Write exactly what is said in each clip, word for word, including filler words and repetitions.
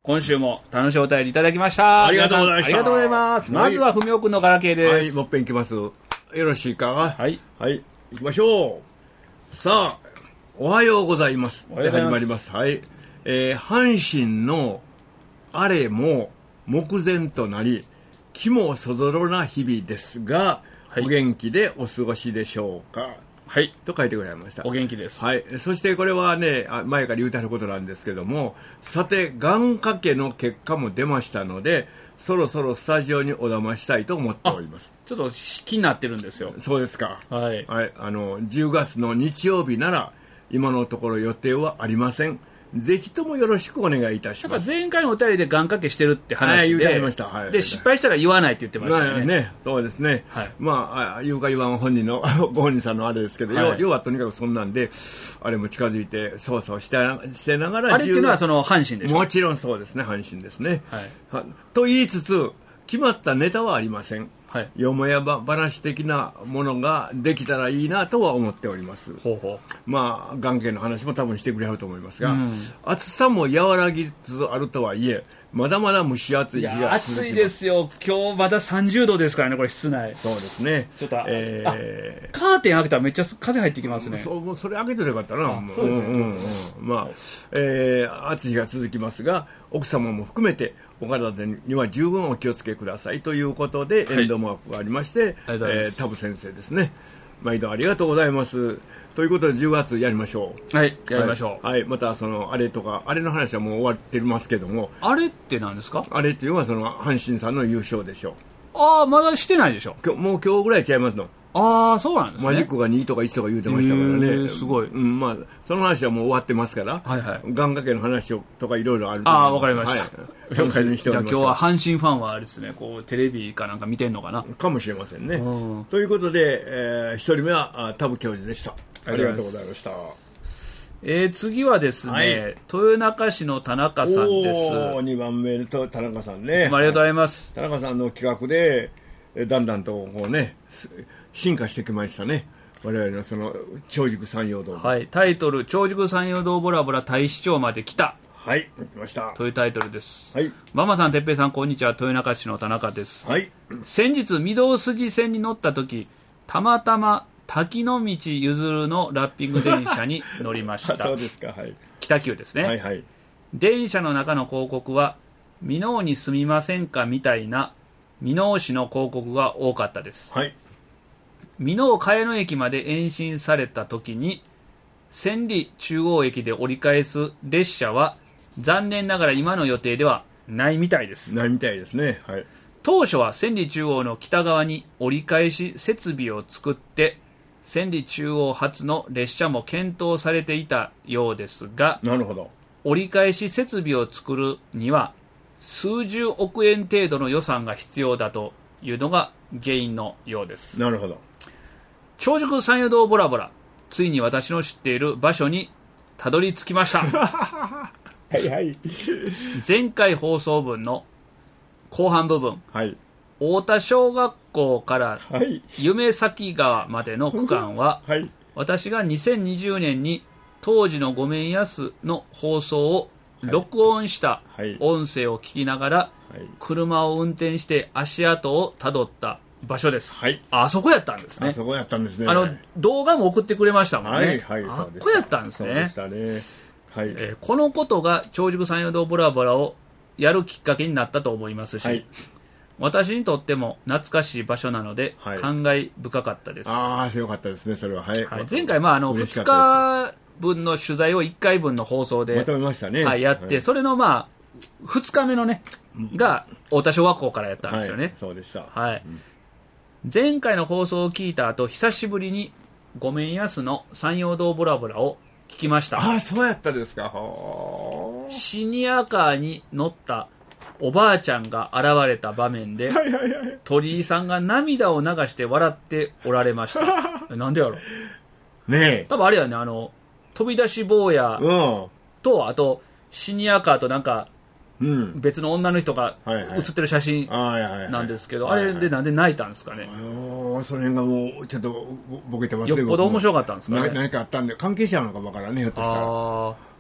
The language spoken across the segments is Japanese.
今週も楽しいお便りいただきました。 ありがとうございました。 ありがとうございます。まずはふみおくんのガラケーです。 はい、もっぺんいきます。よろしいか。 はい。 はい、行きましょう。さあ、おはようございます。で始まります。はい。えー、阪神のあれも目前となり、気もそぞろな日々ですが、はい、お元気でお過ごしでしょうか。 はい。 と書いてくれました。 お元気です。 はい。そしてこれはね、前から言うてあることなんですけども、さて、願掛けの結果も出ましたので、そろそろスタジオにお邪魔したいと思っております。 ちょっと気になってるんですよ。 そうですか。 はい。 はい。あの、じゅうがつの日曜日なら、今のところ予定はありません。ぜひともよろしくお願いいたします。 前回のお便りで願掛けしてるって話で、 はい、言ってました。はい、 で失敗したら言わないって言ってましたよね。 まあ、ね、そうですね。はい、まあ言うか言わん本人のご本人さんのあれですけど、はい、要はとにかくそんなんであれも近づいてそうそうしてしてながら、 あれっていうのはその阪神でしょ。 もちろんそうですね、阪神ですね。 はい、 はと言いつつ決まったネタはありません。はい、よもやば話的なものができたらいいなとは思っております。 ほうほう。 まあ眼系の話も多分してくれると思いますが、うん、暑さも和らぎつつあるとはいえまだまだ蒸し暑い日が続きます。 暑いですよ。今日まださんじゅうどですからね、これ室内。 そうですね。 ちょっと、えー、カーテン開けたらめっちゃ風入ってきますね。 そ, それ開けてればよかったな。 あそうですね、うんうんうん、 まあ、えー、暑い日が続きますが、奥様も含めてお体には十分お気をつけくださいということで、はい、エンドマークがありまして、えー、タブ先生ですね。毎度ありがとうございます。ということでじゅうがつやりましょう。はい、やりましょう。 はい、はい、またそのあれとかあれの話はもう終わってますけども。 あれって何ですか？ あれっていうのはその阪神さんの優勝でしょう。 ああ、まだしてないでしょ。 今日もう今日ぐらいちゃいますの。 ああ、そうなんですね。 マジックがにとかいちとか言うてましたからね。 すごい。 うん、まあその話はもう終わってますから。はいはい。願掛けの話とかいろいろあると思います。 ああ、わかりました。はい、 楽しみにしております。 じゃあ今日は阪神ファンはあれですね、こうテレビかなんか見てんのかな。 かもしれませんね。ということで、えー、一人目はタブ教授でした。ありがとうございました。 えー、次はですね、はい、豊中市の田中さんです。 おー、にばんめと田中さんね。 いつもありがとうございます。 田中さんの企画でだんだんとこうね進化してきましたね。我々のその長熟山陽道、 はい、タイトル長熟山陽道ボラボラ大使町まで来た。 はい、来ましたというタイトルです。 はい、 ママさん、てっぺいさん、こんにちは。豊中市の田中です。 はい、 先日御堂筋線に乗った時、たまたま滝の道ゆずるのラッピング電車に乗りましたそうですか、はい、 北急ですね、 はいはい、 電車の中の広告は箕面に住みませんかみたいな箕面市の広告が多かったです。 はい、 箕面茅野駅まで延伸された時に千里中央駅で折り返す列車は残念ながら今の予定ではないみたいです。 ないみたいですね、はい、 当初は千里中央の北側に折り返し設備を作って千里中央発の列車も検討されていたようですが、 なるほど、 折り返し設備を作るには数十億円程度の予算が必要だというのが原因のようです。 なるほど。 長熟山陽道ボラボラ、ついに私の知っている場所にたどり着きましたはいはい。 前回放送分の後半部分、 はい、 太田小学校から夢咲川までの区間は、はい、私がにせんにじゅうねんに当時のごめんやすの放送を録音した音声を聞きながら車を運転して足跡をたどった場所です。 はい、 あそこやったんですね。 あそこやったんですね。 あの動画も送ってくれましたもんね。 はいはい、 あそこやったんですね。 そうでしたね。はい、 えー、このことが長熟山陽道ボラボラをやるきっかけになったと思いますし、はい、私にとっても懐かしい場所なので、はい、感慨深かったです。 ああ、よかったですね、それは。はい。 はい、前回、まあ、あのふつかぶんの取材をいっかいぶんの放送でまとめましたね。 はい、やって、はい、それの、まあ、ふつかめのね、が太田小学校からやったんですよね。はい、 そうでした。 はい、うん、前回の放送を聞いた後、久しぶりにごめんやすの山陽道ボラボラを聞きました。 ああ、そうやったですか。 シニアカーに乗ったおばあちゃんが現れた場面で、はいはいはい、鳥居さんが涙を流して笑っておられましたなんでやろねえ、 多分あれやね、あの飛び出し坊やと、うん、あとシニアカーとなんか、うん、別の女の人が写ってる写真なんですけど、あれでなんで泣いたんですかね。 あ、その辺がもうちょっとボケてますね。 よっぽど面白かったんですかね。 何かあったんで関係者なのかわからんね、ひょっとしたら。あ、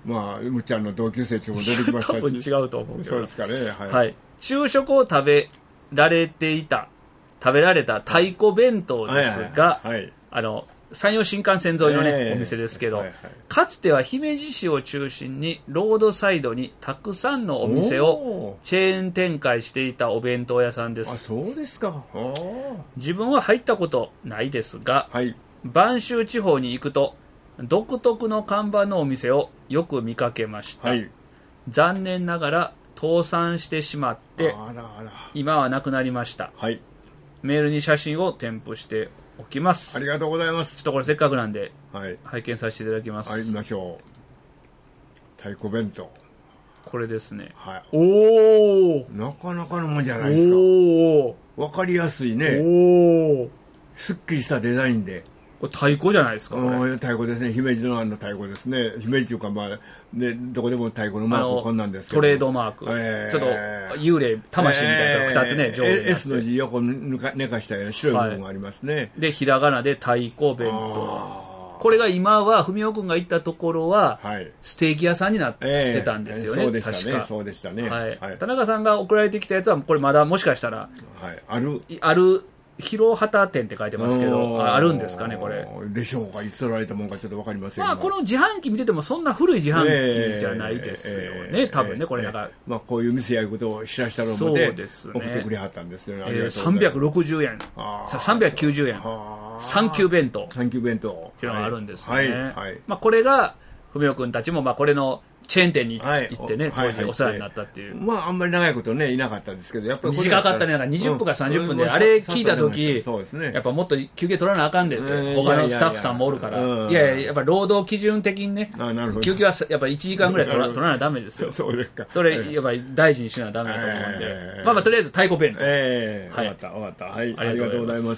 まあむっちゃんの同級生ちも出てきましたし。 多分違うと思うけど。 そうですかね。はい。 はい、昼食を食べられていた食べられた太鼓弁当ですが、はいはいはい、あの山陽新幹線沿いのね、えー、お店ですけど、はいはい、かつては姫路市を中心にロードサイドにたくさんのお店をチェーン展開していたお弁当屋さんです。 あ、そうですか。 自分は入ったことないですが、 はい、 播州地方に行くと独特の看板のお店をよく見かけました、はい、残念ながら倒産してしまってあらあら今はなくなりました、 はい、 メールに写真を添付しておきます。 ありがとうございます。 ちょっとこれせっかくなんで、 はい、 拝見させていただきます。 はい、見ましょう。太鼓弁当、 これですね、 はい、 おお、 なかなかのもんじゃないですか。 お分かりやすいね。 おすっきりしたデザインで、 これ太鼓じゃないですか。これ太鼓ですね。姫路のあの太鼓ですね。姫路というか、まあね、どこでも太鼓のマークこんなんですけど、 トレードマーク、えー、ちょっと幽霊魂みたいなやつがふたつね、上下にあって S の字横に寝かしたような白い部分がありますね、はい、 でひらがなで太鼓弁当、これが今は文雄君が行ったところは、はい、ステーキ屋さんになってたんですよね、 えー、そうでしたね。そうでしたね、 はいはい、田中さんが送られてきたやつはこれまだもしかしたら、 はい、あるある広畑店って書いてますけど、 あ, あるんですかね、これでしょうか。いつ取られたもんかちょっと分かりませんが、 まあ、この自販機見ててもそんな古い自販機じゃないですよね、えーえー、多分ね。これなんか、 えーまあ、こういう店やいうことを知らしたのもで、ね、送ってくれはったんですよね。 えー、さんびゃくろくじゅうえん、さんびゃくきゅうじゅうえん、サンキュー弁当、 サンキュー弁当っていうのがあるんですよね、 はいはいはい、 まあ、これが文雄君たちもまあこれのチェーン店に行ってね、はい、当時お世話になったっていう、 まああんまり長いことねいなかったですけど、やっぱり短かったね。なんかにじゅっぷんかさんじゅっぷんで、うん、あれ聞いた時、 そうですね、 やっぱもっと休憩取らなあかんでって、他のスタッフさんもおるから、いやいや、やっぱ労働基準的にね、休憩はやっぱいちじかんぐらい取ら取らなダメですよ。 そうですか。 それやっぱり大事にしなダメだと思うんで、えー、まあまあとりあえず太鼓弁当、 えー、はい、分かった分かった、はい、ありがとうございます。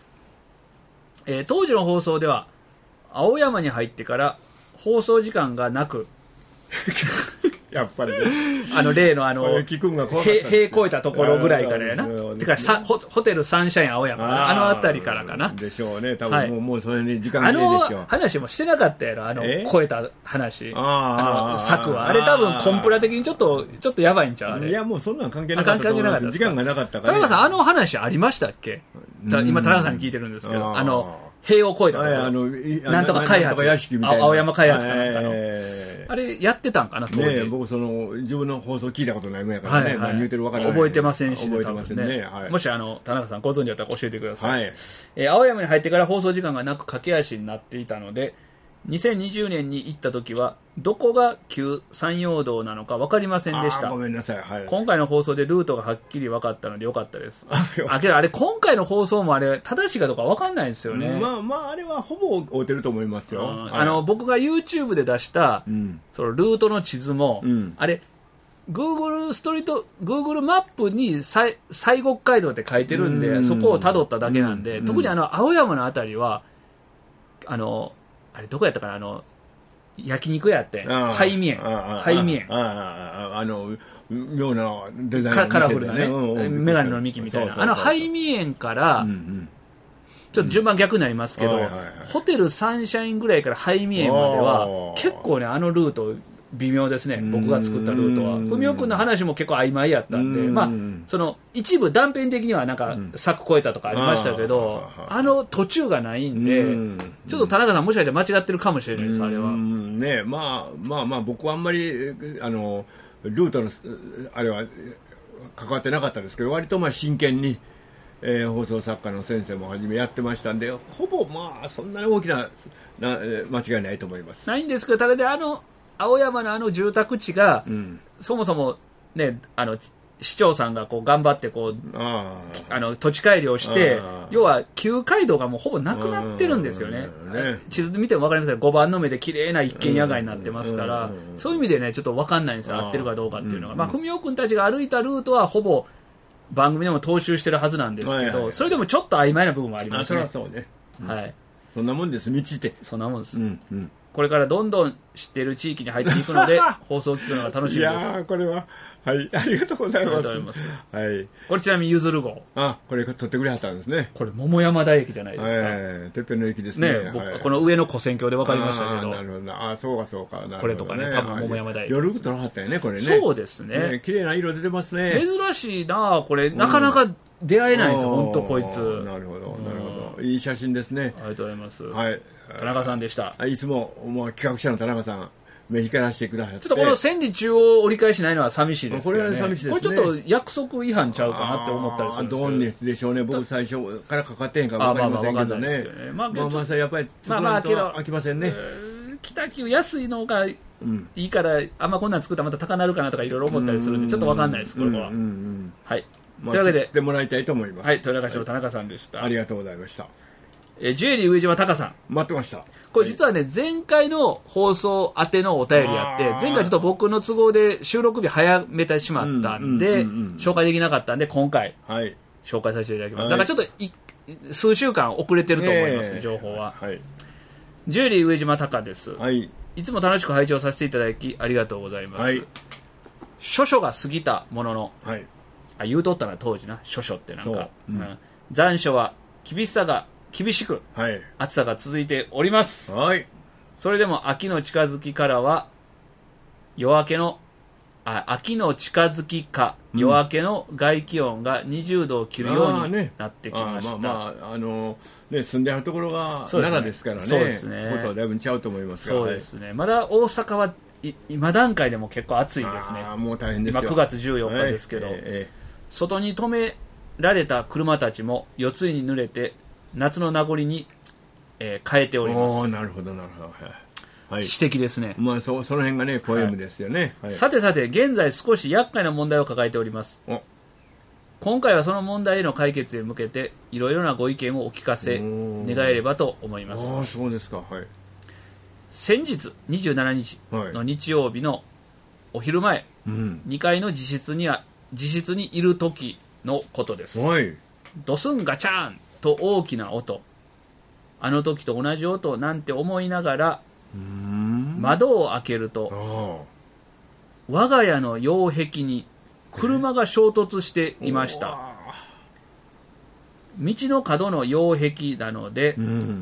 えー、当時の放送では青山に入ってから放送時間がなくやっぱりね、 あの例のあの聞くんが怖かったです。塀越えたところぐらいからやな。てかさ ホ, ホテルサンシャイン青山、あ, あの辺りからかな。 でしょうね。多分もう、はい、もうそれに時間切れでしょう。 あの話もしてなかったやろ。あの越えた話。 ああの策はあれ多分コンプラ的にちょっとちょっとやばいんちゃうあれ。 いやもうそんなん関係なかったと思います。時間がなかったから、 ね。田中さんあの話ありましたっけ？今田中さんに聞いてるんですけど、あの塀を越えたところ、あのなんとか開発、青山開発かなんかの、えー、あれやってたんかなと思って、 ね、僕その自分の放送聞いたことないもんやからね、はいはい、まあ、言うてるわからない、 覚えてませんし、 覚えてませんね、はい、 もしあの田中さんご存知だったら教えてください、 はい、 えー、青山に入ってから放送時間がなく駆け足になっていたので、にせんにじゅうねんに行った時はどこが旧山陽道なのか分かりませんでした。 ごめんなさい、はい、 今回の放送でルートがはっきり分かったのでよかったです。あけどあれ今回の放送もあれ正しいかどうか分かんないんですよね。 まあまああれはほぼ合うてると思いますよ、うん、はい、 あの僕が YouTube で出した、うん、そのルートの地図も、うん、あれGoogle ストリート Google マップに西国街道って書いてるんで、そこをたどっただけなんで、特にあの青山のあたりはあのあれどこやったかな、あの焼肉屋ってハイミエンハイミエンあの妙なデザインの店で、ね、 カラフルなね、うんうん、メガネの幹みたいな、あのハイミエンから、うんうん、ちょっと順番逆になりますけど、うん、はいはいはい、ホテルサンシャインぐらいからハイミエンまでは結構ねあのルート微妙ですね。僕が作ったルートは文雄君の話も結構曖昧やったんで、まあその一部断片的にはなんか柵越えたとかありましたけど、あの途中がないんで、ちょっと田中さんもしかして間違ってるかもしれないです。あれはね、まあまあまあ僕はあんまりあのルートのあれは関わってなかったですけど、割とまあ真剣に、えー、放送作家の先生もはじめやってましたんで、ほぼまあそんなに大きなな間違いないと思います。 ないんですけど、ただであの青山のあの住宅地が、うん、そもそもね、あの市長さんがこう頑張ってこう あ, あの土地改良して、要は旧街道がもうほぼなくなってるんですよね。ね、地図見ても分かりますけどごばんの目で綺麗な一軒家街になってますから、そういう意味でねちょっと分かんないんですよ、合ってるかどうかっていうのが。まあ文雄君たちが歩いたルートはほぼ番組でも踏襲してるはずなんですけど、はいはいはい、それでもちょっと曖昧な部分もありますね。 あ、そりゃそうね、 はい、 そんなもんです。道ってそんなもんです、 うんうん、 これからどんどん知っている地域に入っていくので放送を聞くのが楽しみです。いやーこれははいありがとうございます。 ありがとうございます。 はい、 これちなみにゆずる号、 あこれ取ってくれはったんですね。 これ桃山田駅じゃないですか。 えー、てっぺんの駅ですね。 ね、僕、はい、この上の古線橋で分かりましたけど。 なるほど。あそうかそうか。なるほどね、 これとかね、多分桃山田駅、ね、 夜撮らはったよねこれね。 そうですね。 ね綺麗な色出てますね。 珍しいなこれ、なかなか出会えないですよ、本当こいつ。 なるほどなるほど。いい写真ですね。 ありがとうございます。 はい。 田中さんでした。 いつももう企画者の田中さん。目光らしてくださって。 ちょっとこの千里中央折り返しないのは寂しいですよね。 これは寂しいですね。 これちょっと約束違反ちゃうかなって思ったりするんですけど。 どうでしょうね。僕最初からかかってへんか分かりませんけどね。まあまあまあやっぱり作らんと飽きませんね。 北九安いのがいいから、あんまこんなん作ったらまた高なるかなとかいろいろ思ったりするんでちょっと分かんないですこれは。はい。というわけでってもらいたいと思います。 はい。豊中市の田中さんでした。 ありがとうございました。 えジュエリー上島隆さん待ってました。 これ実はね、はい、前回の放送宛てのお便りあって、前回ちょっと僕の都合で収録日早めてしまったんで、紹介できなかったんで今回、はい、紹介させていただきます。はい、だからちょっとい数週間遅れてると思います、えー、情報は。はい、ジュエリー上島隆です、はい。いつも楽しく拝聴させていただきありがとうございます。はい、諸々が過ぎたものの、はい、あ言うとったな当時な、諸々ってなんか、うんうん、残暑は厳しさが厳しく、はい、暑さが続いております、はい、それでも秋の近づきからは夜明けのあ秋の近づきか夜明けの外気温がにじゅうどを切るようになってきました。 まあまああのね住んであるところが奈良ですからね。そうですね。ことはだいぶちゃうと思いますが。 そうですね。まだ大阪は今段階でも結構暑いですね。 あもう大変ですよ。 今くがつじゅうよっかですけど、はいえーえー、外に止められた車たちも夜露に濡れて夏の名残に、えー、変えております。 おなるほどなるほど、 はい、指摘ですね。 まあ、そ, その辺がねポエムですよね、 はいはい、さてさて現在少し厄介な問題を抱えております。今回はその問題への解決へ向けていろいろなご意見をお聞かせ願えればと思います。 あそうですか、はい、 先日にじゅうしちにちの日曜日のお昼前、はい、にかいの自室には自室にいる時のことです、はい、ドスンガチャーンと大きな音、あの時と同じ音なんて思いながら窓を開けると我が家の擁壁に車が衝突していました。道の角の擁壁なので、うん、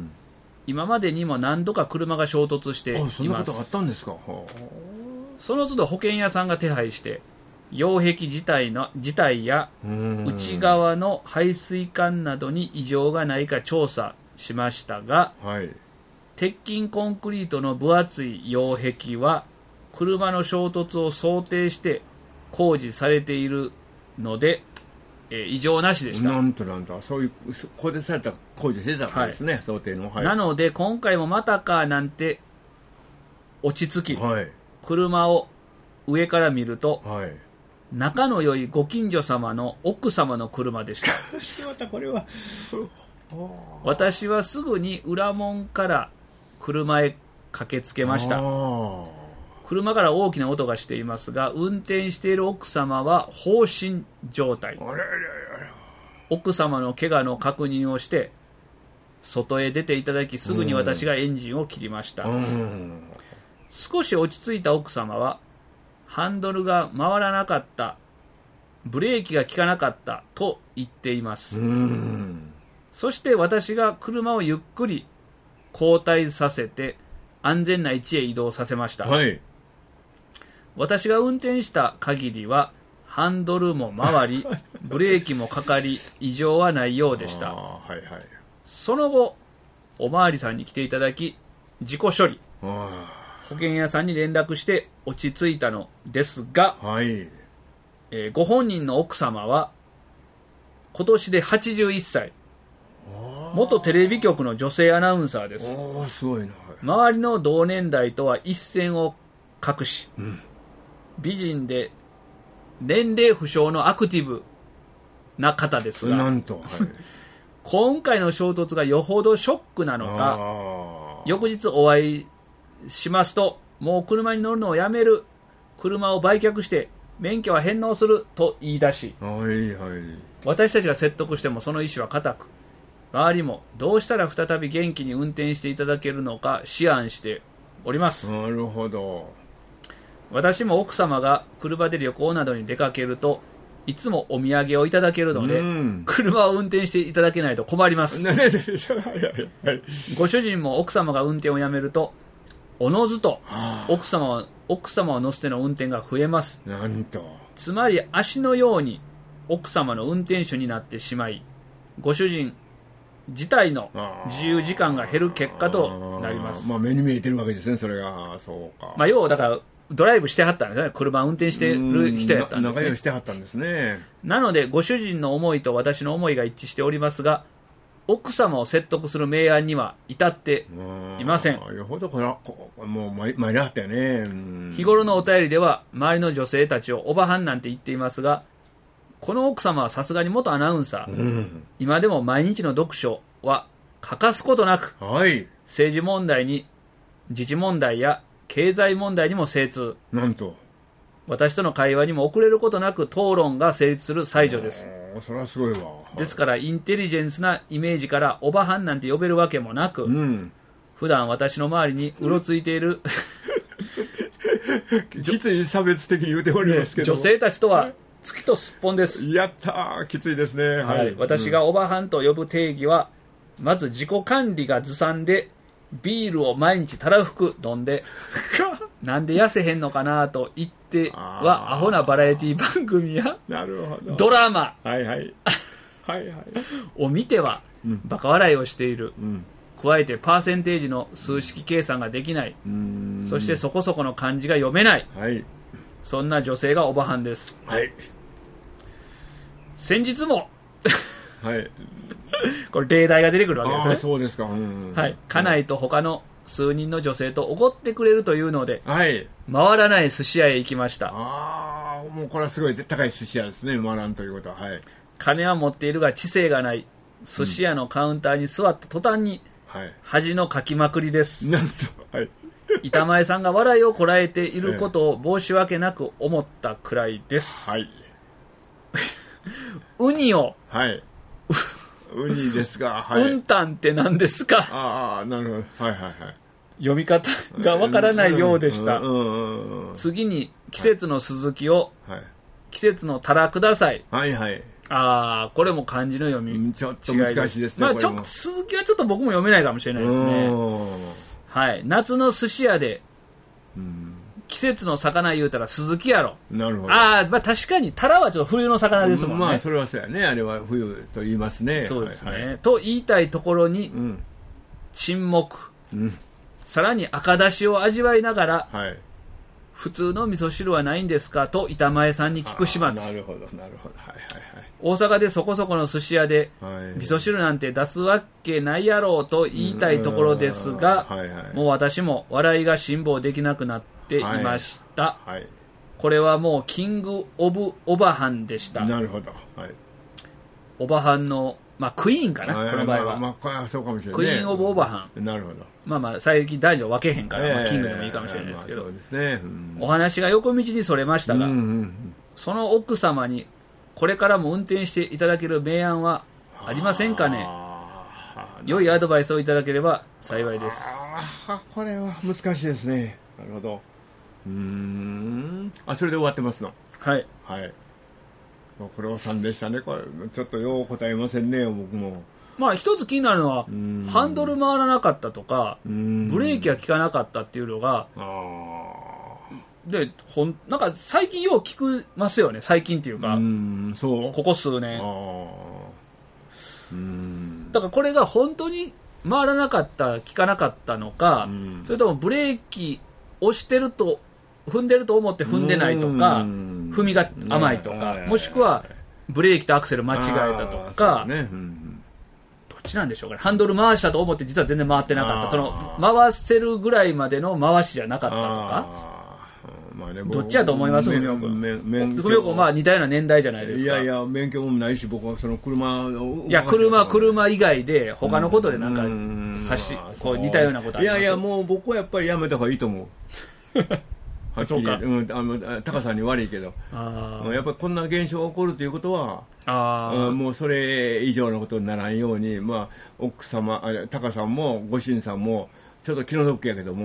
今までにも何度か車が衝突しています。 そんなことあったんですか。 その都度保険屋さんが手配して擁壁自体の自体や内側の排水管などに異常がないか調査しましたが、はい、鉄筋コンクリートの分厚い擁壁は車の衝突を想定して工事されているので、えー、異常なしでした。 なんとなんとそういう工事された工事してたんですね、はい、想定の、はい、 なので今回もまたかなんて落ち着き、はい、車を上から見ると、はい、仲の良いご近所様の奥様の車でした。 またこれは私はすぐに裏門から車へ駆けつけました。車から大きな音がしていますが、運転している奥様は放心状態。奥様の怪我の確認をして外へ出ていただき、すぐに私がエンジンを切りました。少し落ち着いた奥様はハンドルが回らなかった、ブレーキが効かなかったと言っています。そして私が車をゆっくり後退させて安全な位置へ移動させました、はい、私が運転した限りはハンドルも回りブレーキもかかり異常はないようでした。はいはい、その後おまわりさんに来ていただき事故処理、保険屋さんに連絡して落ち着いたのですが、はい、えー、ご本人の奥様は今年ではちじゅういっさい、元テレビ局の女性アナウンサーです。 すごいな。 周りの同年代とは一線を画し、うん、美人で年齢不詳のアクティブな方ですが、なんと、はい、今回の衝突がよほどショックなのか、翌日お会いしますと、もう車に乗るのをやめる、車を売却して免許は返納すると言い出し、はいはい、私たちが説得してもその意思は固く、周りもどうしたら再び元気に運転していただけるのか思案しております。 なるほど。 私も奥様が車で旅行などに出かけるといつもお土産をいただけるので、うん、車を運転していただけないと困ります。ご主人も奥様が運転をやめるとおのずと奥様は奥様を乗せての運転が増えます。 なんとつまり足のように奥様の運転手になってしまい、ご主人自体の自由時間が減る結果となります。 まあ、目に見えてるわけですね、それが。そうか。 まあ、要はだからドライブしてはったんですね。車運転してる人やったんですね。 仲良くしてはったんですね。 なのでご主人の思いと私の思いが一致しておりますが、奥様を説得する明暗には至っていません。 よほどこれはもう参りはったよね。 日頃のお便りでは周りの女性たちをおばはんなんて言っていますが、この奥様はさすがに元アナウンサー、うん、今でも毎日の読書は欠かすことなく、はい、政治問題に自治問題や経済問題にも精通。 なんと私との会話にも遅れることなく討論が成立する才女です。 それはすごいわ。 ですからインテリジェンスなイメージからおばはんなんて呼べるわけもなく、うん、普段私の周りにうろついているきつい差別的に言うておりますけど、 女性たちとは月とすっぽんです。 やったー、きついですね。はい、 はい、私がおばはんと呼ぶ定義は、まず自己管理がずさんでビールを毎日たらふく飲んでなんで痩せへんのかなと言ってはアホなバラエティ番組やなるほどドラマはいはいはいはいを見てはバカ笑いをしている、うん、加えてパーセンテージの数式計算ができない、うん、そしてそこそこの漢字が読めない、はい、そんな女性がおばはんです。はい、先日もはいこれ例題が出てくるわけですね。 あ、そうですか。うん、 はい、家内と他の数人の女性とおごってくれるというので、はい、回らない寿司屋へ行きました。 ああ、もうこれはすごい高い寿司屋ですね。回らんということは、はい、 金は持っているが知性がない寿司屋のカウンターに座った途端に、うん、はい、恥のかきまくりです。 なんと、はい、 板前さんが笑いをこらえていることを申し訳なく思ったくらいです。はい、ウニを、はいウニですが、 はい、ウンタンって何ですか。 ああ、なるほど。はいはいはい。 読み方がわからないようでした。次に季節の鈴木を、はい、季節のたらください。はいはい。ああ、これも漢字の読み違いです。 ちょっと難しいですね。 まあちょっと鈴木はちょっと僕も読めないかもしれないですね。はい。夏の寿司屋で、うん、季節の魚言うたら鈴木やろ。 なるほど。 ああ、まあ確かにタラはちょっと冬の魚ですもんね。 まあそれはそうやね。あれは冬と言いますね。 そうですね。はいはい、と言いたいところに、うん、沈黙、うん、さらに赤だしを味わいながら、はい、普通の味噌汁はないんですかと板前さんに聞く始末。 なるほどなるほど。はいはいはい。 大阪でそこそこの寿司屋で、はい、味噌汁なんて出すわけないやろうと言いたいところですが、はいはい、もう私も笑いが辛抱できなくなっていました。はいはい、これはもうキングオブオバハンでした。 なるほど。はい、 オバハンの、まあ、クイーンかな、この場合は。 まあまあ、そうかもしれない、 ね、クイーンオブオバハン。 なるほど。 まあまあ、最近男女分けへんから、えーまあ、キングでもいいかもしれないですけど、 まあ、そうですね、うん、 お話が横道にそれましたが、うんうんうん、その奥様にこれからも運転していただける明暗はありませんかね。良いアドバイスをいただければ幸いです。 あ、これは難しいですね。なるほど。うーん。あ、それで終わってますの。 はい。 はい。ご苦労さんでしたね。これちょっとよう答えませんね、僕も。 まあ一つ気になるのはハンドル回らなかったとかブレーキが効かなかったっていうのが、あでほんなんか最近よう聞きますよね。最近っていうか、うん、そうここ数年。あうんだからこれが本当に回らなかった効かなかったのか、それともブレーキ押してると踏んでると思って踏んでないとか、踏みが甘いとか、もしくはブレーキとアクセル間違えたとか、ね、うん、どっちなんでしょうかね。ハンドル回したと思って実は全然回ってなかった、その回せるぐらいまでの回しじゃなかったとか、まあね、どっちやと思います？文雄君。文雄君まあ似たような年代じゃないですか。 いやいや、免許もないし、僕はその車を。 いや、車、車以外で他のことでなんか差し、こう似たようなことあります？ いやいや、もう僕はやっぱりやめた方がいいと思う。はっきり言って、うん、あのタカさんに悪いけど、あやっぱりこんな現象が起こるということは、あ、うん、もうそれ以上のことにならんように、まあ、奥様、タカさんもご主人さんもちょっと気の毒やけども、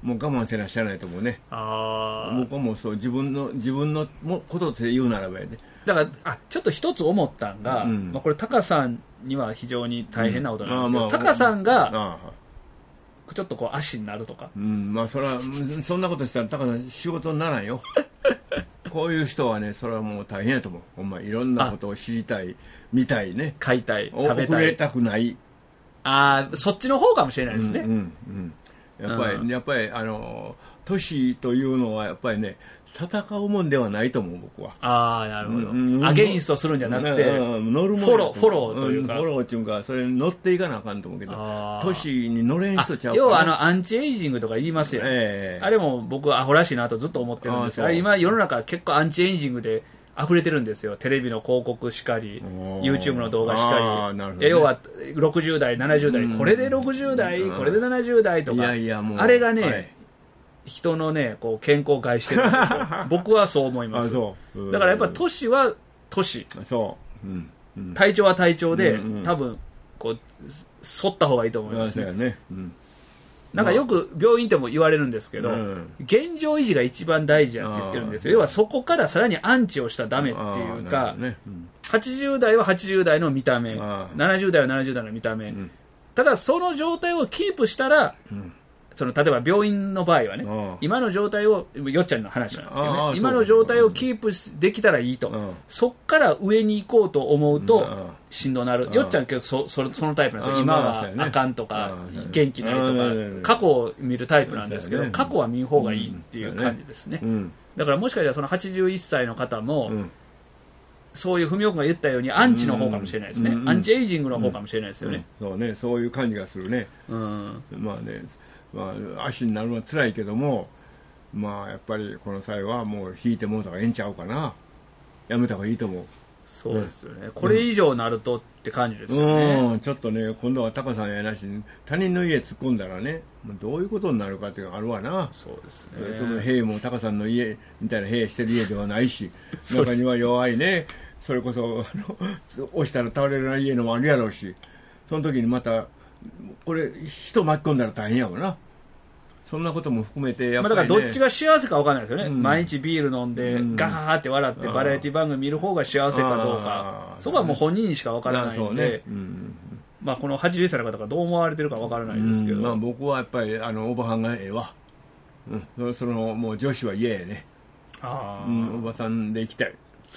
もう我慢せなしゃあないと思うね。あ僕はもうそう自分の自分のことで言うならばやで、 だからあちょっと一つ思ったんが、うんまあ、これタカさんには非常に大変なことなんですけど、うん、タカさんがちょっとこう足になるとか、 うんまあそれはそんなことしたらタカさん仕事にならんよこういう人はねそれはもう大変やと思う。ほんまいろんなことを知りたい見たいね、 買いたい食べたい、 遅れたくない、 ああそっちの方かもしれないですね。 うんうんうんやっぱり、うん、やっぱりあの都市というのはやっぱりね戦うもんではないと思う僕は。 ああなるほど、うん、アゲインストするんじゃなくて、うん、乗るもんフォローフォローというか、 うん、フォローっていうかそれに乗っていかなあかんと思うけど都市に乗れん人ちゃうか要はあのアンチエイジングとか言いますよ、えー、あれも僕はアホらしいなとずっと思ってるんですが今世の中結構アンチエイジングで溢れてるんですよ。テレビの広告しかり YouTube の動画しかり、ね、要はろくじゅう代ななじゅう代、うん、これでろくじゅう代、うん、これでななじゅう代とか、いやいやもうあれがね、はい、人のねこう健康を害してるんですよ僕はそう思います。だからやっぱ都市は都市、そう、うんうん、体調は体調で、うんうん、多分こう沿った方がいいと思いますね。ね、うんなんかよく病院でも言われるんですけど、うん、現状維持が一番大事やって言ってるんですよ。要はそこからさらにアンチをしたらダメっていうか、ねうん、はちじゅう代ははちじゅう代の見た目、ななじゅう代はななじゅう代の見た目、うん、ただその状態をキープしたら、うんその例えば病院の場合はね今の状態をよっちゃんの話なんですけどね今の状態をキープできたらいいとそっから上に行こうと思うとしんどなるよっちゃん結構 そ, そ, そのタイプなんですよ。今はあかんとか元気ないとか過去を見るタイプなんですけど過去は見ん方がいいっていう感じですね。だからもしかしたらそのはちじゅういっさいの方もそういう文雄君が言ったようにアンチの方かもしれないですね。アンチエイジングの方かもしれないですよね。 そうねそういう感じがするね。うんまあねまあ、足になるのは辛いけどもまあやっぱりこの際はもう引いてもうた方がええんちゃうかな。やめた方がいいと思う。 そうですよね、うん、これ以上なるとって感じですよね、 うん、ちょっとね今度はタカさんやなし他人の家突っ込んだらねどういうことになるかっていうのがあるわな。そうですね兵もタカさんの家みたいな兵してる家ではないし中には弱いねそれこそあの押したら倒れるような家のもあるやろうしその時にまたこれ人巻き込んだら大変やわな。そんなことも含めてやっぱり、ねまあ、だからどっちが幸せか分からないですよね、うん、毎日ビール飲んで、うん、ガーって笑ってバラエティ番組見る方が幸せかどうかそこはもう本人にしか分からないので、ねうんまあ、このはちじゅっさいの方がどう思われてるか分からないですけど、うんまあ、 僕はやっぱりあのおばはんがええわ、うん、そのもう女子は嫌やねあ、うん、おばさんで行きたい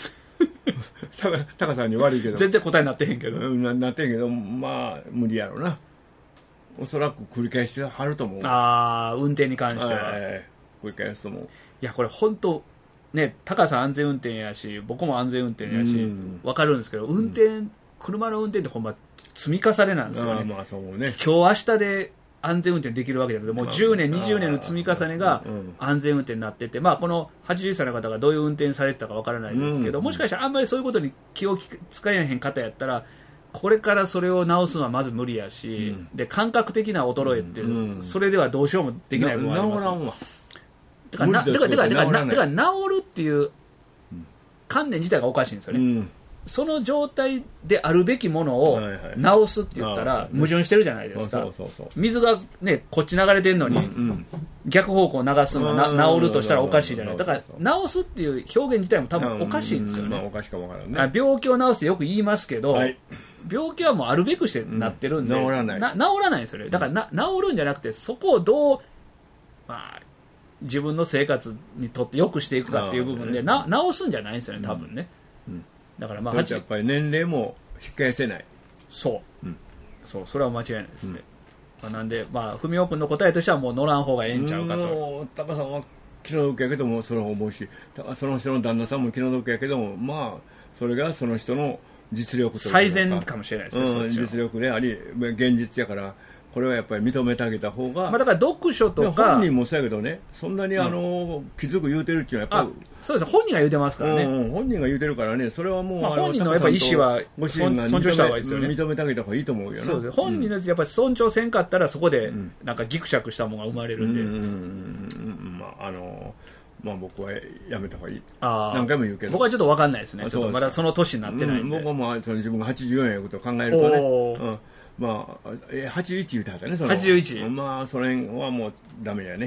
タカさんに悪いけど全然答えになってへんけど、 うん、な, なってへんけどまあ無理やろな。おそらく繰り返してはると思う。 ああ運転に関しては、 えー、繰り返すと思う。いやこれ本当ね高さん安全運転やし僕も安全運転やし、うん、分かるんですけど運転、うん、車の運転ってほんま積み重ねなんですよね。あまあそうね今日明日で安全運転できるわけじゃなくてもうじゅうねんにじゅうねんの積み重ねが安全運転になってて、まあ、このはちじゅっさいの方がどういう運転されてたか分からないですけど、うん、もしかしたらあんまりそういうことに気を使えへん方やったらこれからそれを直すのはまず無理やし、うん、で感覚的な衰えって、うん、それではどうしようもできない部分があります。治らんわ。だからなだからだからだからだから治るっていう観念自体がおかしいんですよね、うん、その状態であるべきものを直すって言ったら矛盾してるじゃないですか。水がねこっち流れてるのに逆方向流すのがな治るとしたらおかしいじゃない。だから治すっていう表現自体も多分おかしいんですよね。おかしかもわからんね。病気を治すってよく言いますけど、はい、病気はもうあるべくしてなってるんで、うん、治らないな治らないんですよね。だからな治るんじゃなくてそこをどう、まあ、自分の生活にとって良くしていくかっていう部分でな治すんじゃないんですよね多分ね、うんうん、だからまあやっぱり年齢も引き返せない。 そう、うん、そうそれは間違いないですね、うんまあ、なんでまあ文雄君の答えとしてはもう乗らん方がええんちゃうかと。もう高さんは気の毒やけどもそれを思うしその人の旦那さんも気の毒やけどもまあそれがその人の実力と最善かもしれないですね、 うん、実力であり現実やからこれはやっぱり認めてあげた方が、 まあ、だから読書とか本人もそうやけどねそんなにあの、うん、気づく言うてるっていうのはやっぱりそうです本人が言うてますからね、うん、 本人が言うてるからねそれはもう、まあ、 本人のやっぱ意思は尊重した方がいいですよね。 認めてあげた方がいいと思うよな。 そうです本人のやっぱり尊重せんかったらそこでなんかギクシャクしたものが生まれるんで、うんうんうんうんまああのまあ、僕はやめた方がいい。あ何回も言うけど僕はちょっと分かんないですね。ちょっとまだその年になってないんで、 うん、僕はもうその自分がはちじゅうよんやことを考えるとね、うん、まあはちじゅういち言うてはったねそのはちじゅういちまあそれはもうダメやね。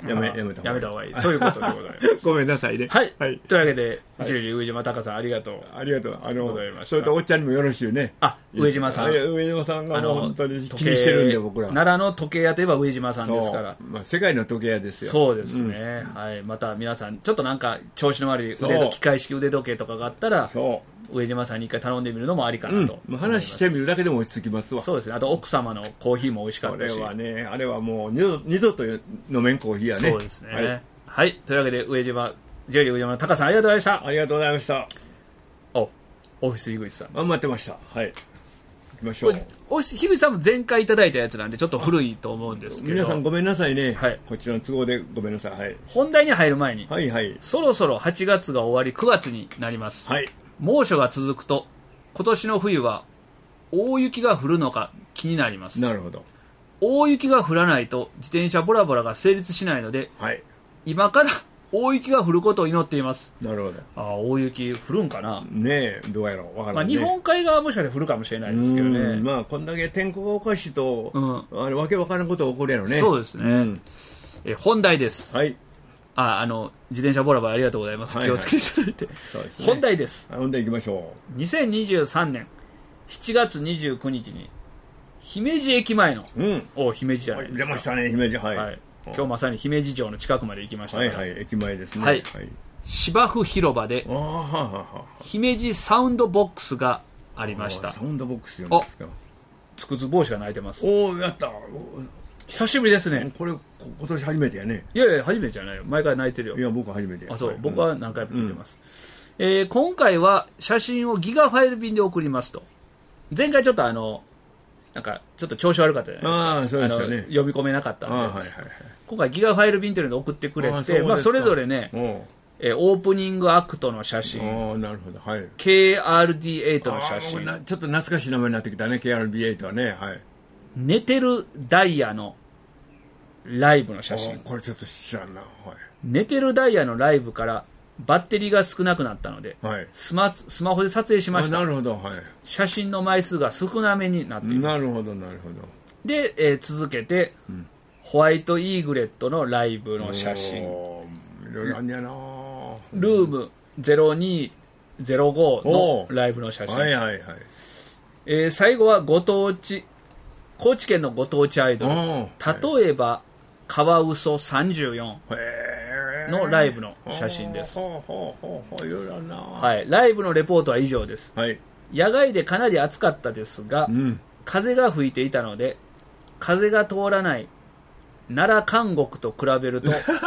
やめ、やめた方がいい。ということでございます。 ごめんなさいね。 はい。はい、というわけで、一流上島隆さん、ありがとう。 ありがとう。あの、それとおっちゃんにもよろしいね。 あ、上島さん。 上島さんが本当に気にしてるんで、僕ら。 奈良の時計屋といえば上島さんですから。 まあ、世界の時計屋ですよ。 そうですね。はい。また皆さん、ちょっとなんか、調子の悪い腕時機械式腕時計とかがあったら、そう。上島さんに一回頼んでみるのもありかなと、 うん、話してみるだけでも落ち着きますわ。 そうですね。あと奥様のコーヒーも美味しかったし。 それはね、あれはもう二度二度と飲めんコーヒーやね。 そうですね。はい。はい、というわけで上島ジェリー上島の高さんありがとうございました。 ありがとうございました。 お、オフィス樋口さん。 頑張ってました。はい。行きましょう。 オフィス樋口さんも前回いただいたやつなんでちょっと古いと思うんですけど。 皆さんごめんなさいね。 はい。 こちらの都合でごめんなさい。はい。 本題に入る前に。 はいはい。 そろそろはちがつが終わりくがつになります。 はい。 猛暑が続くと。今年の冬は大雪が降るのか気になります。 なるほど。 大雪が降らないと自転車ボラボラが成立しないので、はい、今から大雪が降ることを祈っています。 なるほど。 あ、大雪降るんかな。 ねえ、どうやろう、わからない、ね。 まあ、日本海側はもしかしたら降るかもしれないですけどね。 まあこんだけ天候がおかしいと、うん、あれわけわからんことが起こるやろね。 そうですね。うん、え本題です。 はい。 あ、あの自転車ボラボラありがとうございます。はいはい、気をつけていただいて。そうですね、本題です。 本題行きましょう。にせんにじゅうさんねんしちがつにじゅうくにちに姫路駅前の、うん、お姫路じゃないですか。 出ましたね、姫路。はい。はい、 今日まさに姫路城の近くまで行きましたから。 はいはい、駅前ですね。 はい。はい、芝生広場で姫路サウンドボックスがありました。 サウンドボックス読んですか。 つくつ帽子が泣いてます。 おお、やった。 久しぶりですね。 これ今年初めてやね。 いやいや初めてじゃないよ。毎回泣いてるよ。 いや僕は初めて。 あ、そう、はい、僕は何回も聞いてます。うん、えー、今回は写真をギガファイル便で送りますと。前回ちょっとあのなんかちょっと調子悪かったじゃないですか。あそうですよね。読み込めなかったんで、はいはいはい、今回ギガファイル便というのを送ってくれて、あ、まあ、それぞれね、えー、オープニングアクトの写真、 あ、なるほど、はい、 ケーアールディーエイト の写真、 ちょっと懐かしい名前になってきたね、ケーアールディーエイト はね、はい、 寝てるダイヤのライブの写真。 これちょっと知らんな、はい、 寝てるダイヤのライブからバッテリーが少なくなったので、はい、スマ、スマホで撮影しました。 なるほど、はい、 写真の枚数が少なめになっています。 なるほどなるほど。 で、えー、続けて、うん、ホワイトイーグレットのライブの写真、いろいろあんやな。 ルームゼロにゼロごのライブの写真、 はいはいはい、 えー、最後はご当地高知県のご当地アイドル、例えばカワウソさんじゅうよんのライブの写真です。はい、ライブのレポートは以上です。はい、野外でかなり暑かったですが、うん、風が吹いていたので風が通らない奈良監獄と比べると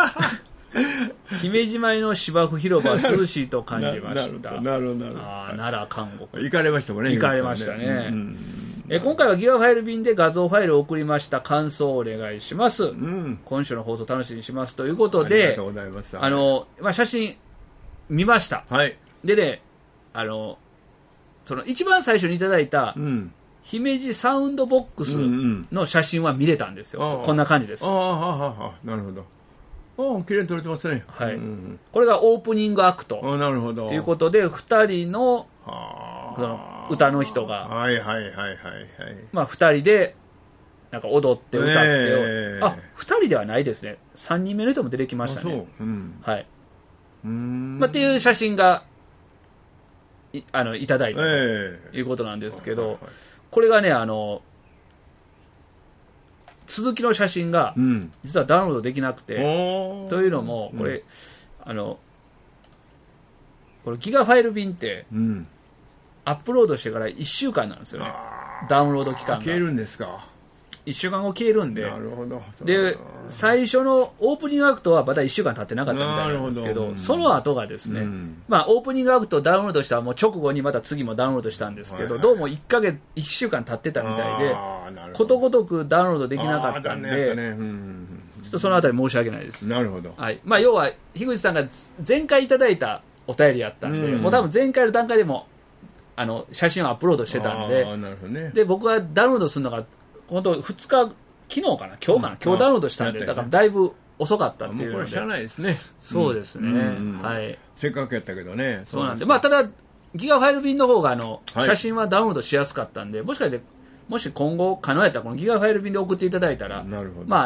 姫路前の芝生広場は涼しいと感じました。なるほど。あ、奈良監獄行かれましたもんね。 行かれましたね。うんうん、え今回はギガファイル便で画像ファイルを送りました。感想をお願いします、うん、今週の放送楽しみにしますということで、 ありがとうございます。 あの、まあ、写真見ました、はい、でね、あのその一番最初にいただいた、うん、姫路サウンドボックスの写真は見れたんですよ、うんうん、こんな感じです。 ああ、なるほど。ああ、綺麗に撮れてますね。 はい、うんうん、これがオープニングアクトあ、なるほど、 ということでふたりのその歌の人が、 はいはいはいはいはい、 まあ、ふたりでなんか踊って歌って、えー、あ、ふたりではないですね、さんにんめの人も出てきましたね。そう、うん、はい、うーん、まあ、っていう写真が い, あのいただいたということなんですけど、えーはいはい、これがね、あの続きの写真が実はダウンロードできなくて、うん、というのもこれ、うん、あのこれギガファイル便って、うん、アップロードしてからいっしゅうかんなんですよね、ダウンロード期間が。 消えるんですか。 いっしゅうかんご消えるんで。 なるほど。 で最初のオープニングアクトはまだいっしゅうかん経ってなかったみたいなんですけ ど, ど、うん、その後がですね、うん、まあ、オープニングアクトをダウンロードしたらもう直後にまた次もダウンロードしたんですけど、はいはい、どうもいっかげついっしゅうかん経ってたみたいでことごとくダウンロードできなかったんで、ね、うん、ちょっとそのあたり申し訳ないです。 なるほど、 はい、まあ、要は樋口さんが前回いただいたお便りやったんで、うん、もう多分前回の段階でもあの写真をアップロードしてたんで、 なるほど、ね、 で僕はダウンロードするのが本当ふつか昨日かな今日かな、うん、今日ダウンロードしたんで、だからだいぶ遅かったっていうので。もうこれ知らないですね。 そうですね、うんうん、はい、 せっかくやったけどね。 そうなんで、まあ、ただギガファイル便の方があの、はい、写真はダウンロードしやすかったんで、もしかしてもし今後可能やったらこのギガファイル便で送っていただいたら、なるほど、まあ、あの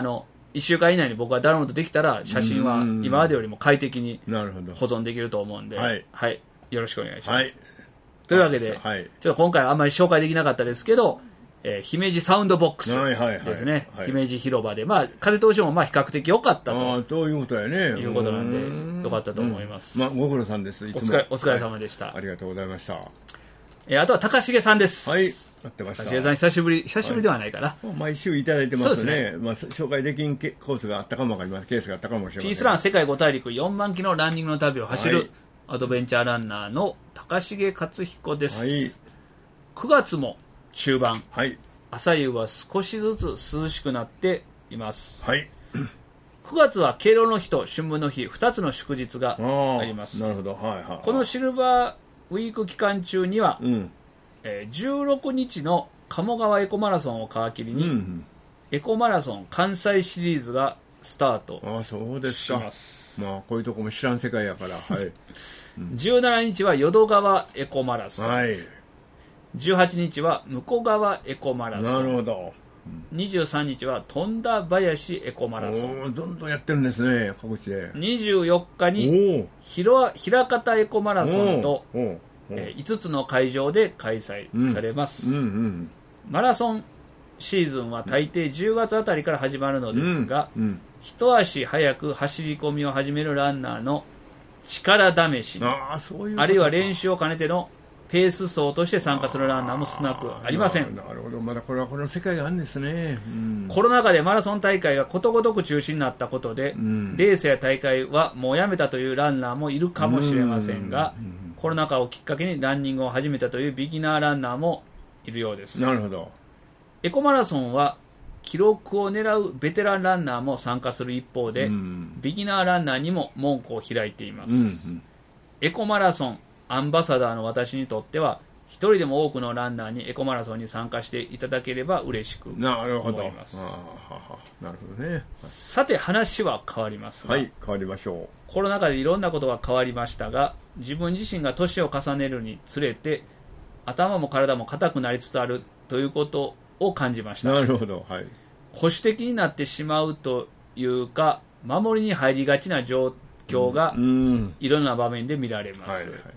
いっしゅうかん以内に僕がダウンロードできたら写真は今までよりも快適に保存できると思うんで、はい、はい、よろしくお願いします。はい、というわけで、はい、ちょっと今回はあんまり紹介できなかったですけど、えー、姫路サウンドボックスですね、はいはいはいはい、姫路広場で、まあ、風通しもまあ比較的良かったと。 あということやね。 いうことなんで、良かったと思います。 うん、まあ、ご苦労さんです。いつもお疲れ、お疲れ様でした、はい。 ありがとうございました。 えー、あとは高重さんです。 はい。待ってました。 高重さん、久しぶり、久しぶりではないかな。 はい、毎週いただいてますね。そうですね。まあ、紹介できんコースがあったかもわかります。ケースがあったかもしれません。 ピースラン世界ご大陸よんまんキロランニングの旅を走る、アドベンチャーランナーの高重克彦です。はい。くがつも中盤。はい。朝夕は少しずつ涼しくなっています。はい。くがつは敬老の日と春分の日、ふたつの祝日があります。 なるほど。はいはい、はい。 このシルバーウィーク期間中には、うんえー、じゅうろくにちの鴨川エコマラソンを皮切りに、うんうん、エコマラソン関西シリーズがスタートします。あ、そうですか。 まあ、こういうとこも知らん世界やから。はい。 うん、じゅうしちにちは淀川エコマラソン。はい。じゅうはちにちは向川エコマラソン。 なるほど。 にじゅうさんにちは富田林エコマラソン。 おどんどんやってるんですね、各地で。 にじゅうよっかに枚方エコマラソンと、えー、いつつの会場で開催されます、うんうんうん、マラソンシーズンは大抵じゅうがつあたりから始まるのですが、うんうん、一足早く走り込みを始めるランナーの力試し、あ, そういうあるいは練習を兼ねてのペース走として参加するランナーも少なくありません。 なるほど、まだこれはこの世界があるんですね、うん、 コロナ禍でマラソン大会がことごとく中止になったことで、うん、レースや大会はもうやめたというランナーもいるかもしれませんが、うんうん、コロナ禍をきっかけにランニングを始めたというビギナーランナーもいるようです。 なるほど。 エコマラソンは記録を狙うベテランランナーも参加する一方で、うん、ビギナーランナーにも門戸を開いています、うんうん、エコマラソンアンバサダーの私にとっては一人でも多くのランナーにエコマラソンに参加していただければ嬉しく思います。 なるほど。あなるほどね。 さて話は変わりますが、 はい変わりましょう。コロナ禍でいろんなことが変わりましたが、自分自身が年を重ねるにつれて頭も体も硬くなりつつあるということを感じました。 なるほど、はい。 保守的になってしまうというか守りに入りがちな状況がいろんな場面で見られます、うんうんはいはい、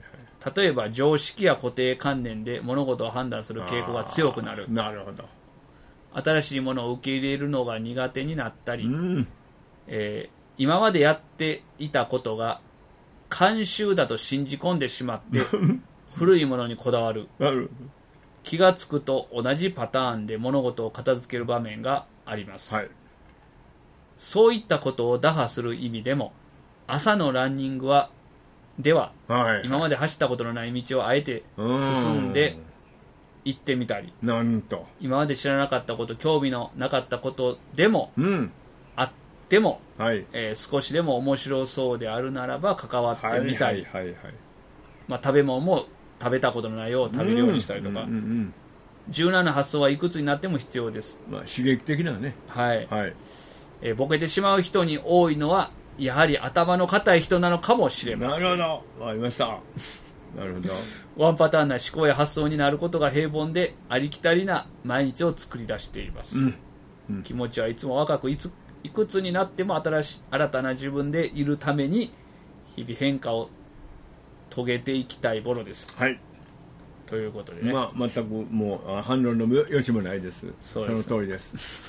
例えば常識や固定観念で物事を判断する傾向が強くなる。 なるほど。 新しいものを受け入れるのが苦手になったり、うんえー、今までやっていたことが慣習だと信じ込んでしまって古いものにこだわる。なるほど。気がつくと同じパターンで物事を片付ける場面があります、はい、そういったことを打破する意味でも朝のランニングはでは、はいはい、今まで走ったことのない道をあえて進んで行ってみたり、 なんと今まで知らなかったこと興味のなかったことでも、うん、あっても、はいえー、少しでも面白そうであるならば関わってみたり、はいはいはいはいまあ、食べ物も食べたことのないよう食べるようにしたりとか、うんうんうん、柔軟な発想はいくつになっても必要です、 まあ、刺激的なね、 はいはいえー、ボケてしまう人に多いのはやはり頭の固い人なのかもしれません。 なるほど、わかりました。なるほど。 ワンパターンな思考や発想になることが平凡でありきたりな毎日を作り出しています、うんうん、気持ちはいつも若くいついくつになっても新し新たな自分でいるために日々変化を遂げていきたいものです。はいということでね、 まあ、全くもう反論の余地もないです。そうです。その通りです。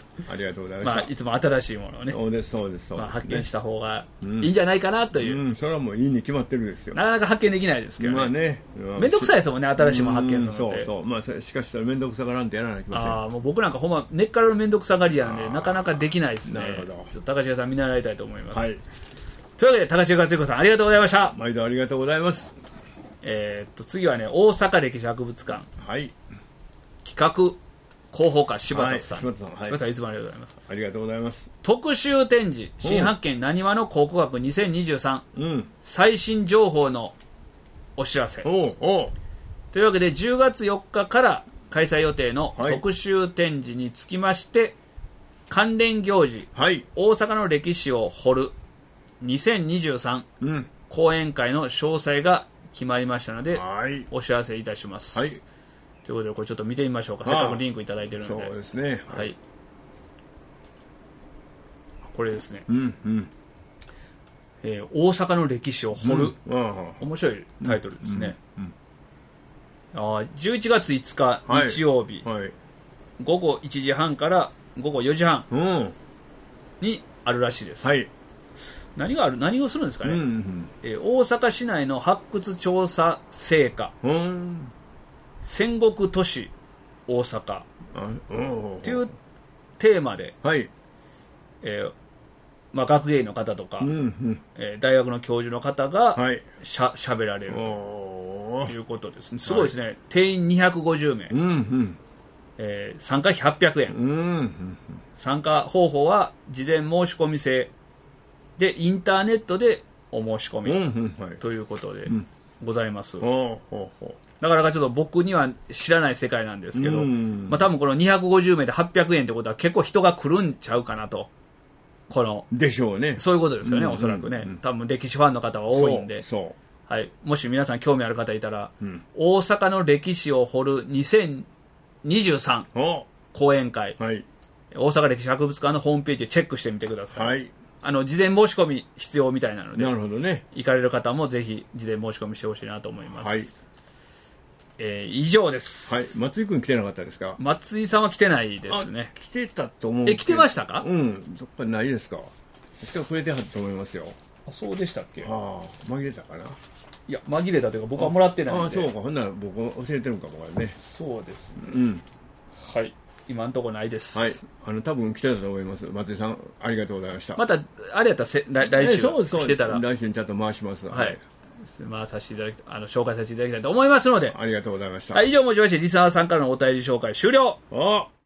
ありがとうございました。まあ、 いつも新しいものをね、 そうですそうですそうです、ねまあ、 発見した方がいいんじゃないかなという、 うんうん、それはもういいに決まってるですよ。 なかなか発見できないですけどね。まあね、めんどくさいですもんね、新しいもの発見するのって。 そうそう、まあ、しかしめんどくさがらんとやらなきゃいけません。 ああ、もう僕なんかほんま根っからのめんどくさがりなんでなかなかできないですね。なるほど。ちょっと高重さん見習いたいと思います。はい。というわけで高重克彦さんありがとうございました。 毎度ありがとうございます。 えー、っと次はね大阪歴史博物館、はい、企画広報課柴田さん、はい、柴田さん、はい、柴田いつもありがとうございます。 ありがとうございます。 特集展示新発見なにわの考古学にせんにじゅうさん、うん、最新情報のお知らせ。おうおうというわけでじゅうがつよっかから開催予定の特集展示につきまして、はい、関連行事、はい、大阪の歴史を掘るにせんにじゅうさん、うん、講演会の詳細が決まりましたので、はい、お知らせいたします、はい、ということでこれちょっと見てみましょうか。せっかくリンクいただいてるので。 そうですね、 はい、 これですね、 うんうんえー、大阪の歴史を掘る、 うん、 面白いタイトルですね、 うんうんあじゅういちがついつか日曜日、 はいはい、 午後いちじはんから午後よじはんにあるらしいです、 はい、 何がある何をするんですかね、 うんうんえー、大阪市内の発掘調査成果、 うん、 戦国都市大阪というテーマで、 はいえーまあ、学芸員の方とか、 うんうんえー、大学の教授の方がしゃ、 はい、 しゃべられるということですね。すごいですね、はい、定員にひゃくごじゅうめい、 うんうんえー、参加費はっぴゃくえん、 うんうん、 参加方法は事前申し込み制でインターネットでお申し込み、うんうんはい、ということでございます、うん、ほうほうほうなかなかちょっと僕には知らない世界なんですけど、うんまあ、多分このにひゃくごじゅうめいではっぴゃくえんってことは結構人が来るんちゃうかなと。このでしょうね。 そういうことですよね、うんうんうん、おそらくね。多分歴史ファンの方が多いんで。 そうそうはい。もし皆さん興味ある方いたら、 うん、 大阪の歴史を掘るにせんにじゅうさん講演会、 はい、 大阪歴史博物館のホームページでチェックしてみてください。 はい、 あの事前申し込み必要みたいなので、 なるほどね。 行かれる方もぜひ事前申し込みしてほしいなと思います。 はい。 えー、以上です。 はい。松井君来てなかったですか？ 松井さんは来てないですね。 来てたと思う。 え、来てましたか？ うん。どっかないですか？しかもくれてはったと思いますよ。 あ、そうでしたっけ？ ああ、紛れたかな。 いや、紛れたというか僕はもらってないんで。 ああ、そうか。ほんなら僕教えてるかもわかるね。 そうですね。 うん。 はい。今のところないです。 はい。あの、多分来てたと思います。松井さん、ありがとうございました。 また、あれやったらせ来来週来てたら、 来週にちゃんと回します。 はい。回させていただき、あの、紹介させていただきたいと思いますので。 ありがとうございました。 はい、以上もちまして、リスナーさんからのお便り紹介終了。 あ